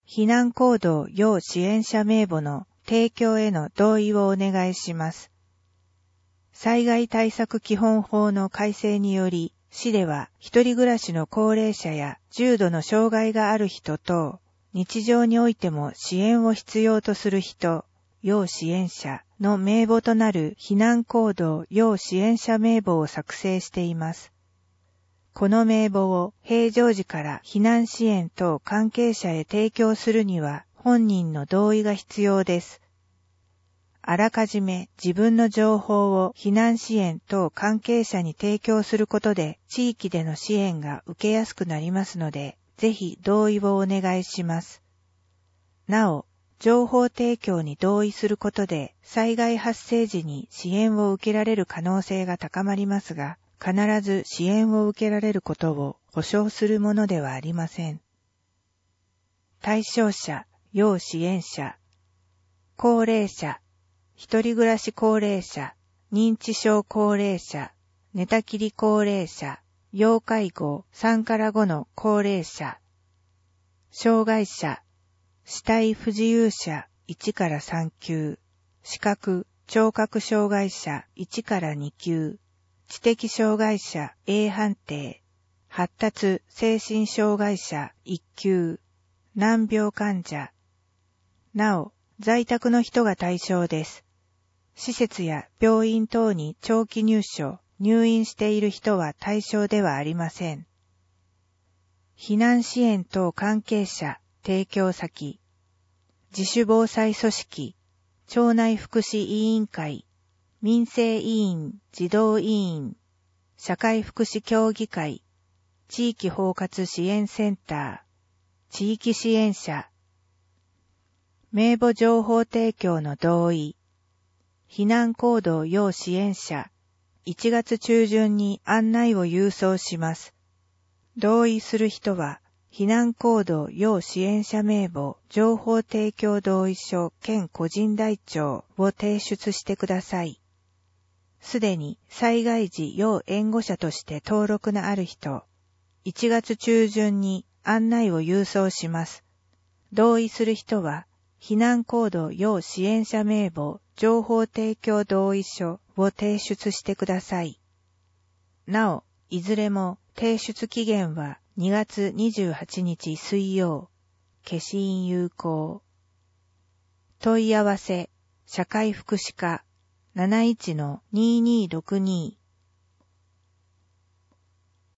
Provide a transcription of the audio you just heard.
避難行動要支援者名簿の提供への同意をお願いします。災害対策基本法の改正により、市では一人暮らしの高齢者や重度の障害がある人等、日常においても支援を必要とする人、要支援者の名簿となる避難行動要支援者名簿を作成しています。この名簿を平常時から避難支援等関係者へ提供するには本人の同意が必要です。あらかじめ自分の情報を避難支援等関係者に提供することで地域での支援が受けやすくなりますので、ぜひ同意をお願いします。なお、情報提供に同意することで災害発生時に支援を受けられる可能性が高まりますが、必ず支援を受けられることを保証するものではありません。対象者、要支援者、高齢者、一人暮らし高齢者、認知症高齢者、寝たきり高齢者、要介護3から5の高齢者、障害者、肢体不自由者1から3級、視覚・聴覚障害者1から2級、知的障害者 A 判定、発達精神障害者1級、難病患者。なお、在宅の人が対象です。施設や病院等に長期入所、入院している人は対象ではありません。避難支援等関係者、提供先、自主防災組織、町内福祉委員会、民生委員、児童委員、社会福祉協議会、地域包括支援センター、地域支援者、名簿情報提供の同意、避難行動要支援者、1月中旬に案内を郵送します。同意する人は、避難行動要支援者名簿情報提供同意書兼個人台帳を提出してください。すでに災害時要援護者として登録のある人、1月中旬に案内を郵送します。同意する人は、避難行動要支援者名簿情報提供同意書を提出してください。なお、いずれも提出期限は2月28日水曜、消印有効。問い合わせ、社会福祉課 71-2262